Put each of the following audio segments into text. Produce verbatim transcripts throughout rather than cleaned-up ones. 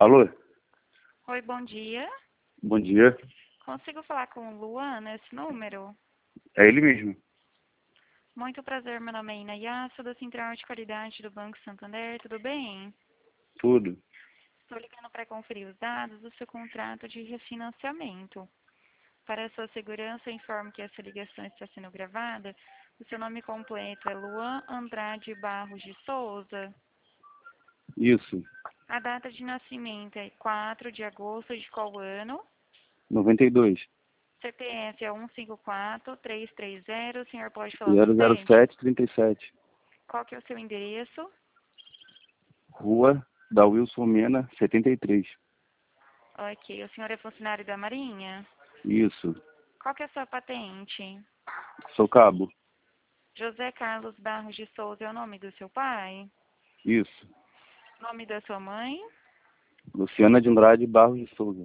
Alô? Oi, bom dia. Bom dia. Consigo falar com o Luan nesse número? É ele mesmo. Muito prazer, meu nome é Inaya, sou da Central de Qualidade do Banco Santander, tudo bem? Tudo. Estou ligando para conferir os dados do seu contrato de refinanciamento. Para a sua segurança, informo que essa ligação está sendo gravada. O seu nome completo é Luan Andrade Barros de Souza. Isso. A data de nascimento é quatro de agosto de qual ano? noventa e dois. C P F é um cinco quatro, três três zero, o senhor pode falar zero zero bastante? sete trinta e sete. Qual que é o seu endereço? Rua da Wilson Mena, setenta e três. Ok, o senhor é funcionário da Marinha? Isso. Qual que é a sua patente? Sou cabo. José Carlos Barros de Souza é o nome do seu pai? Isso. Nome da sua mãe? Luciana de Andrade Barros de Souza.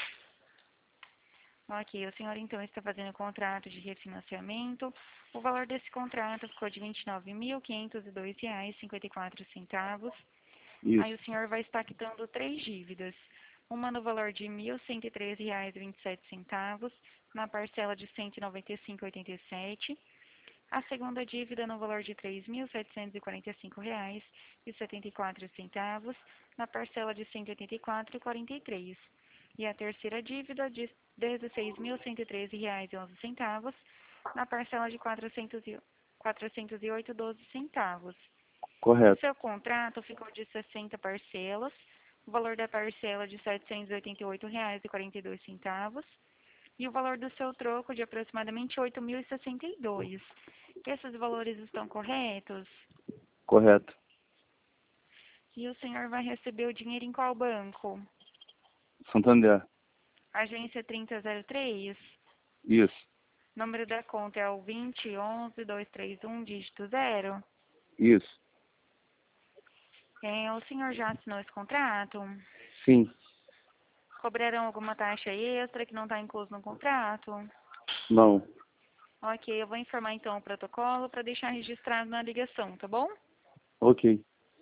Ok, o senhor então está fazendo um contrato de refinanciamento. O valor desse contrato ficou de vinte e nove mil, quinhentos e dois reais e cinquenta e quatro centavos. Aí Isso. o senhor vai estar quitando três dívidas. Uma no valor de mil cento e treze reais e vinte e sete centavos, na parcela de cento e noventa e cinco reais e oitenta e sete centavos. A segunda dívida no valor de três mil setecentos e quarenta e cinco reais e setenta e quatro centavos, na parcela de cento e oitenta e quatro reais e quarenta e três centavos. E a terceira dívida de dezesseis mil cento e treze reais e onze centavos, na parcela de quatrocentos e oito reais e doze centavos. O Correto. seu contrato ficou de sessenta parcelas, o valor da parcela de setecentos e oitenta e oito reais e quarenta e dois centavos e o valor do seu troco de aproximadamente oito mil e sessenta e dois reais. Esses valores estão corretos? Correto. E o senhor vai receber o dinheiro em qual banco? Santander. Agência trinta zero três? Isso. Número da conta é o vinte, onze, dois três um, dígito zero? Isso. É, o senhor já assinou esse contrato? Sim. Cobrarão alguma taxa extra que não está incluso no contrato? Não. Ok, eu vou informar então o protocolo para deixar registrado na ligação, tá bom? Ok.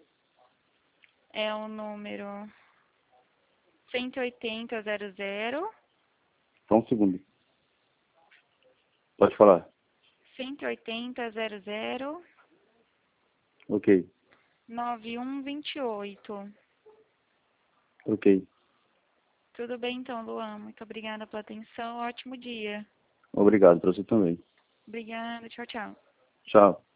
É o número cento e oitenta zero zero, Só um segundo. Pode falar. cento e oitenta zero zero, Ok. nove um dois oito. Ok. Tudo bem então, Luan. Muito obrigada pela atenção. Ótimo dia. Obrigado para você também. Obrigada. Tchau, tchau. Tchau.